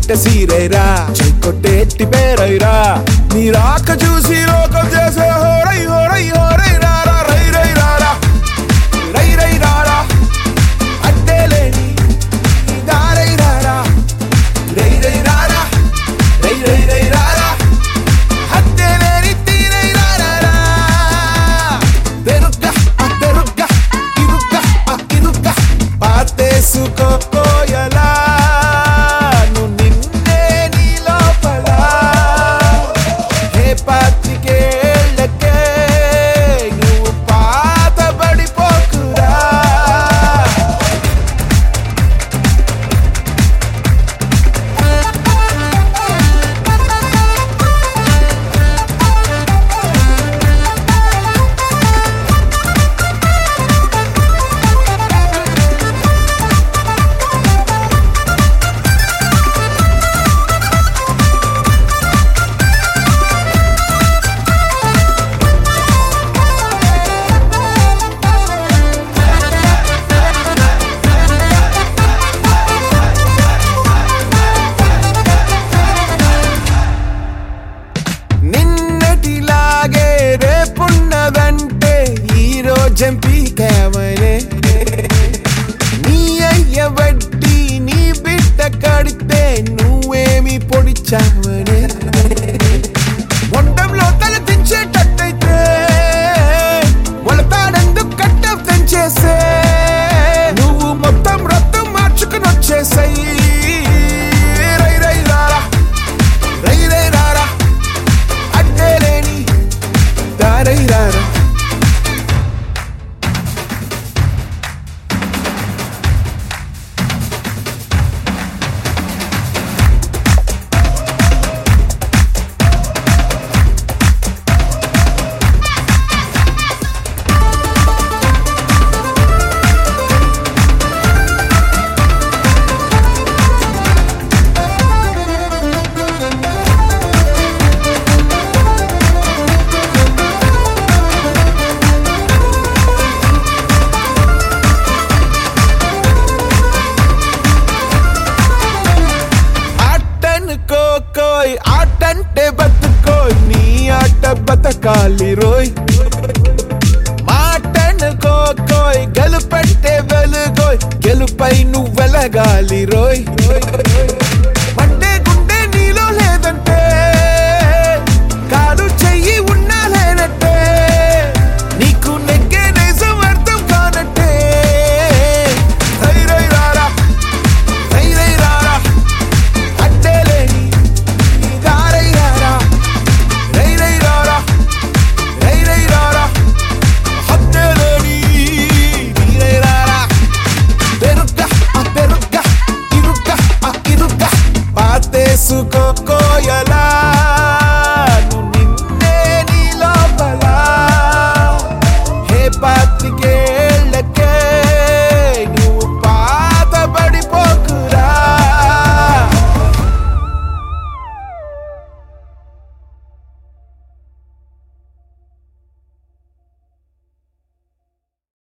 పట్ట సీరైరా కొట్టేట్టి పేరైరా నీ రాక చూసి లోకం చేసే హోరై హోరై హోరై రారా రై రై రారా రై రై రారా అడ్డేలేని దారై రారా రై రై రారా రై రై రై రారా అడ్డేలేని తీరై రారా తెరుగ్గా తెరుగ్గా ఇరుగ్గా ఇరుగ్గా పాతేసుకో కోయలా చంపీకామనే నీ అయ్య వడ్డీ నీ బిడ్డ కడితే నువ్వేమి పొడిచావనే మొండంలో తల దించేటట్టయితే మొలతాడెందుకు కట్ట పెంచేసే నువ్వు మొత్తం రక్తం మార్చుకుని వచ్చేసాయి రై రై రారా రై రై రారా అడ్డేలేని దారై రారా ఆటంటే బతుకోయ్ నీ ఆట బతకాలి రోయ్ మాటనుకోయ్ గెలుపంటే వెలుగోయ్ గెలుపై నువ్వెలగాలి రోయ్